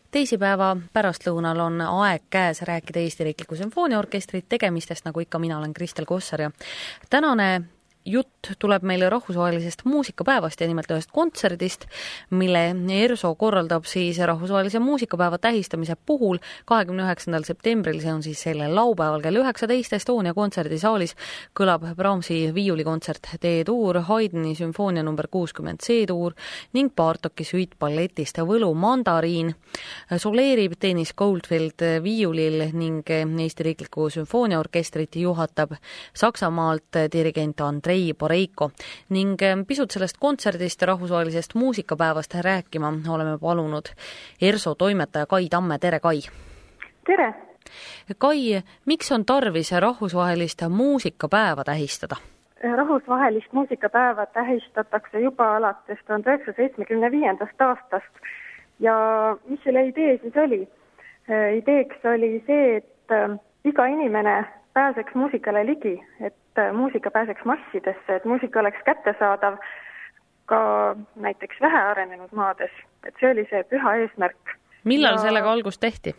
Teisipäeva pärastlõunal on aeg käes rääkida Eesti Riikliku Sümfooniaorkestri tegemistest, nagu ikka mina olen Kristel Kossar ja tänane jutt tuleb meile rahvusvahelisest muusikapäevast ja nimelt ühest kontserdist, mille ERSO korraldab siis rahvusvahelise muusikapäeva tähistamise puhul 29. septembril, see on siis sellel laupäeval kell 19 Estonia kontserdisaalis kõlab Brahmsi viiulikontsert D-tuur, Haydni sümfoonia number 60 C-tuur ning Bartoki süit balletist Võlu mandariin. Soleerib Dennis Goldfield viiulil ning Eesti Riikliku Sümfooniaorkestrit juhatab Saksamaalt dirigent Andrei Boreiko ning pisut sellest kontserdist rahvusvahelisest muusikapäevast rääkima oleme palunud ERSO toimetaja Kai Tamme. Tere, Kai! Tere! Kai, miks on tarvis rahvusvahelist muusikapäeva tähistada? Rahvusvahelist muusikapäeva tähistatakse juba alates 1975. aastast ja mis selle idee siis oli? Ideeks oli see, et iga inimene pääseks muusikale ligi, et muusika pääseks massidesse, et muusika oleks kättesaadav ka näiteks vähearenenud maades. Et see oli see püha eesmärk. Millal sellega algust tehti?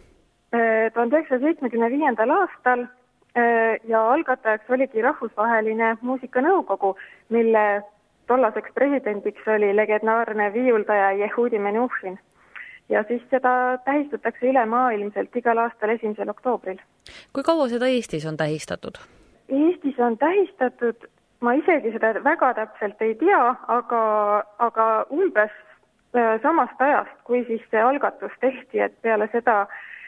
1975. aastal ja algatajaks oligi rahvusvaheline muusikanõukogu, mille tollaseks presidendiks oli legendaarne viiuldaja Yehudi Menuhin. Ja siis seda tähistatakse ülemaailmselt igal aastal 1. oktoobril. Kui kaua seda Eestis on tähistatud? Eestis on tähistatud, ma isegi seda väga täpselt ei tea, aga umbes samast ajast, kui siis see algatus tehti, et peale seda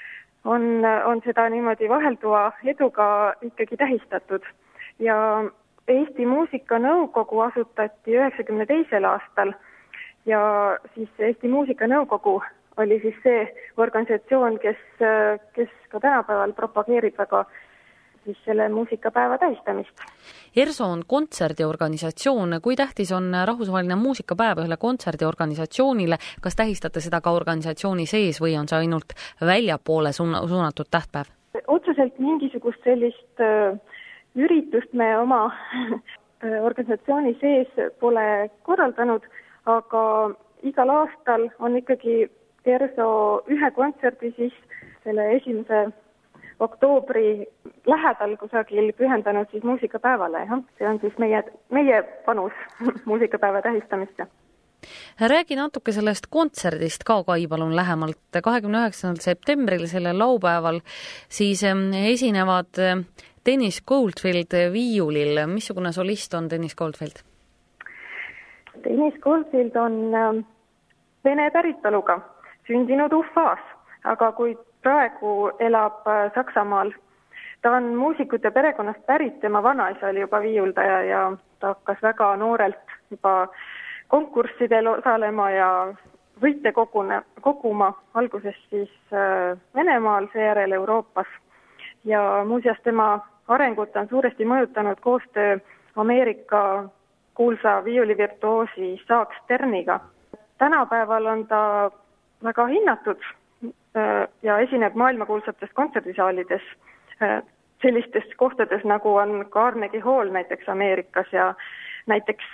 on seda niimoodi vahelduva eduga ikkagi tähistatud. Ja Eesti Muusikanõukogu asutati 92. aastal ja siis Eesti Muusikanõukogu oli siis see organisatsioon, kes ka tänapäeval propageerib väga siis selle muusikapäeva tähistamist. ERSO on kontserdiorganisatsioon. Kui tähtis on rahvusvaheline muusikapäev ühele kontserdiorganisatsioonile? Kas tähistate seda ka organisatsiooni sees või on see ainult väljapoole suunatud tähtpäev? Otseselt mingisugust sellist üritust me oma organisatsiooni sees pole korraldanud, aga igal aastal on ikkagi ERSO ühe kontserdi siis selle 1. oktoobri lähedal kusagil pühendanud siis muusikapäevale. See on siis meie panus muusikapäeva tähistamisse. Räägi natuke sellest kontserdist ka, Kai, palun lähemalt. 29. septembril sellel laupäeval siis esinevad Dennis Goldfield viiulil. Missugune solist on Dennis Goldfield? Dennis Goldfield on vene päritoluga, sündinud Ufas, aga kui praegu elab Saksamaal. Ta on muusikute perekonnast pärit, tema vanaisa oli juba viiuldaja ja ta hakkas väga noorelt juba konkurssidel osalema ja võite koguma alguses siis Venemaal, seejärel Euroopas. Ja muuseas tema arengut on suuresti mõjutanud koostöö Ameerika kuulsa viiulivirtuoosi Saak Sterniga. Tänapäeval on ta väga hinnatud ja esineb maailmakuulsates kontserdisaalides, sellistes kohtades nagu on Carnegie Hall näiteks Ameerikas ja näiteks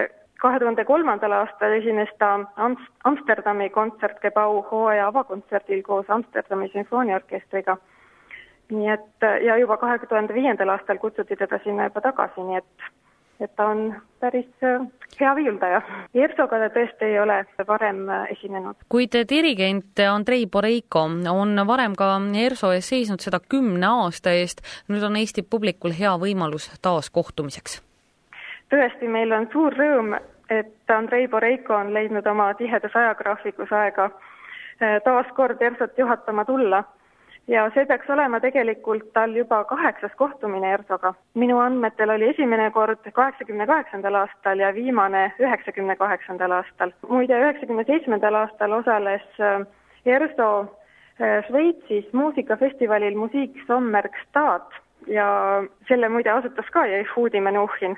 2003. aastal esines ta Amsterdami kontsertgebau hooaja avakontserdil koos Amsterdami sümfooniaorkestriga. Nii et, ja juba 2005. aastal kutsuti teda sinna juba tagasi, nii et ta on päris hea viiuldaja. ERSO-ga ta tõesti ei ole varem esinenud. Kuid dirigent Andrei Boreiko on varem ka ERSO ees seisnud seda 10 aasta eest. Nüüd on Eesti publikul hea võimalus taas kohtumiseks. Tõesti, meil on suur rõõm, et Andrei Boreiko on leidnud oma tihedas ajagraafikus aega taas kord ERSO-t juhatama tulla. Ja see peaks olema tegelikult tal juba 8. kohtumine ERSO-ga. Minu andmetel oli esimene kord 88. aastal ja viimane 98. aastal. Muide, 97. aastal osales ERSO Šveitsis muusikafestivalil Musik Sommergstad ja selle muide asutas ka Yehudi Menuhin.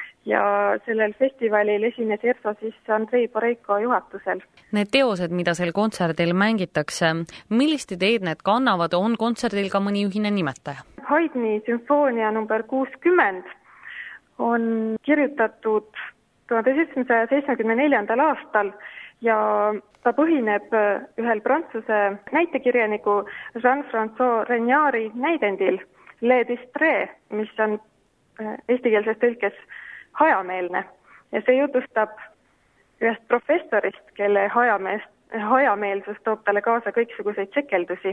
Ja sellel festivalil esines ERSO siis Andrei Boreiko juhatusel. Need teosed, mida sel kontserdil mängitakse, millist ideed need kannavad, on kontserdil ka mõni ühine nimetaja? Haydni sümfoonia number 60 on kirjutatud 1774. aastal ja ta põhineb ühel prantsuse näitekirjaniku Jean-François Regnari näidendil Le Distrait, mis on eestikeelses tõlkes hajameelne ja see jutustab ühest professorist, kelle hajameelsus toob talle kaasa kõiksuguseid sekeldusi.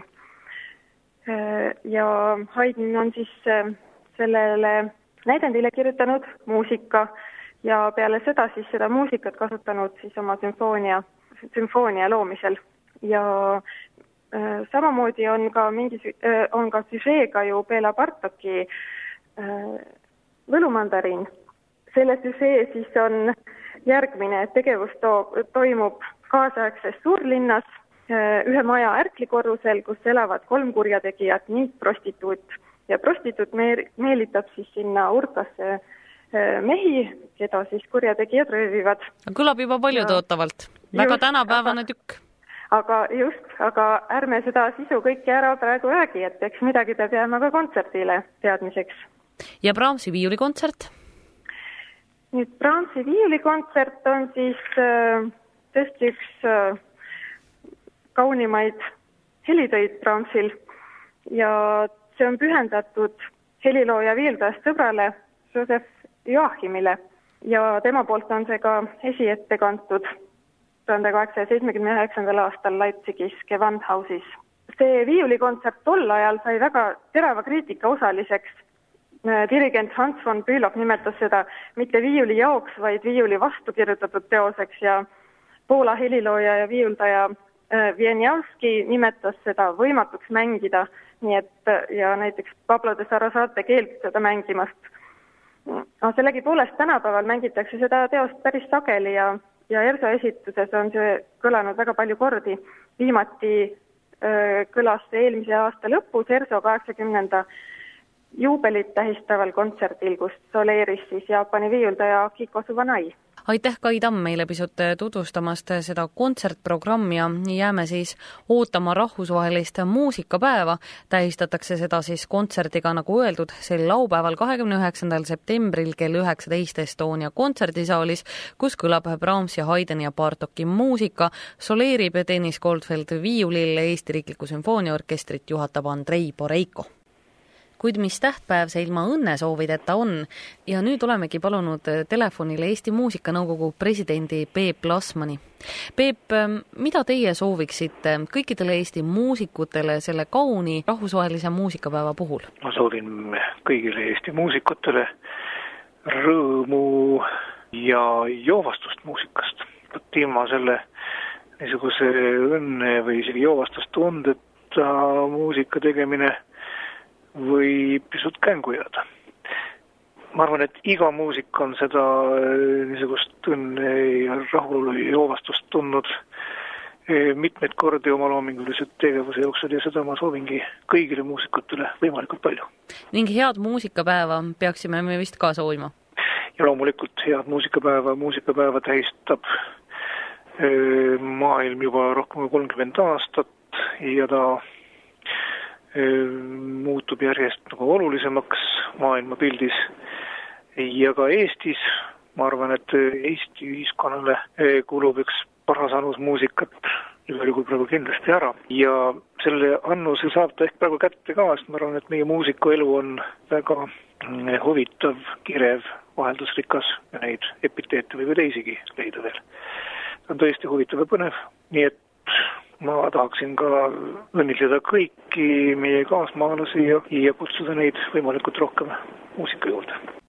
Ja Haydn on siis sellele näidendile kirjutanud muusika ja peale seda siis seda muusikat kasutanud siis oma sümfoonia loomisel. Ja samamoodi on ka süžeega ju Bela Bartoki Võlumandariin. Selle süžee siis on järgmine, et tegevus toimub kaasaegses suurlinnas ühe maja ärklikorrusel, kus elavad 3 kurjategijat ning prostituut. Ja prostituut meelitab siis sinna urtasse mehi, keda siis kurjategijad röövivad. Kõlab juba paljutootavalt. Väga tänapäevane tükk. Aga ärme seda sisu kõike ära praegu räägi, et eks midagi peab jääma ka kontserdile teadmiseks. Ja Brahmsi viiulikontsert? Nüüd Brahmsi viiulikontsert on siis tõesti üks kaunimaid helitöid Brahmsil ja see on pühendatud helilooja viildajast sõbrale Joseph Joachimile ja tema poolt on see ka esiette kantud 1879. aastal Leipzigis Gewandhausis. See viiulikontsert tol ajal sai väga terava kriitika osaliseks. Dirigent Hans von Bülow nimetas seda mitte viiuli jaoks, vaid viiuli vastu kirjutatud teoseks ja Poola helilooja ja viiuldaja Wieniawski nimetas seda võimatuks mängida, nii et ja näiteks Pablo de Sarasate keeldus seda mängimast. Sellegipoolest tänapäeval mängitakse seda teost päris sageli ja ERSO esituses on see kõlanud väga palju kordi. Viimati kõlas see eelmise aasta lõpus ERSO 80. juubelit tähistaval kontserdil, kus soleeris siis Jaapani viiuldaja Akiko Suvanai. Aitäh, Kai Tamm, meile pisut tutvustamast seda kontsertprogrammi ja jääme siis ootama rahvusvahelist muusikapäeva. Tähistatakse seda siis kontserdiga, nagu öeldud, sel laupäeval 29. septembril kell 19 Estonia kontserdisaalis, kus kõlab Brahms ja Haydn ja Bartoki muusika, soleerib Dennis Goldfeld viiulil, Eesti Riikliku Sümfooniaorkestrit juhatab Andrei Boreiko. Kuid mis tähtpäev see ilma õnnesoovideta on ja nüüd olemegi palunud telefonile Eesti Muusikanõukogu presidendi Peep Lasmani. Peep, mida teie sooviksite kõikidele Eesti muusikutele selle kauni rahvusvahelise muusikapäeva puhul? Ma soovin kõigile Eesti muusikutele rõõmu ja joovastust muusikast. Ilma selle niisuguse õnne või isegi joovastustundeta muusika tegemine või pisut kängu jääda. Ma arvan, et iga muusik on seda niisugust õnne ja rahulolu ja joovastust tundnud mitmeid kordi oma loomingulised tegevuse jooksul ja seda ma soovingi kõigile muusikutele võimalikult palju. Ning head muusikapäeva peaksime me vist ka soovima. Ja loomulikult head muusikapäeva tähistab maailm juba rohkem 30 aastat ja ta muutub järjest nagu olulisemaks maailmapildis ja ka Eestis. Ma arvan, et Eesti ühiskonnale kulub üks paras annus muusikat igal juhul praegu kindlasti ära ja selle annuse saab ta ehk praegu kätte ka, sest ma arvan, et meie muusikuelu on väga huvitav, kirev, vaheldusrikas ja neid epiteete või teisigi leida veel. See on tõesti huvitav ja põnev, nii et ma tahaksin ka õnnitleda kõiki meie kaasmaalasi ja kutsuda neid võimalikult rohkem muusika juurde.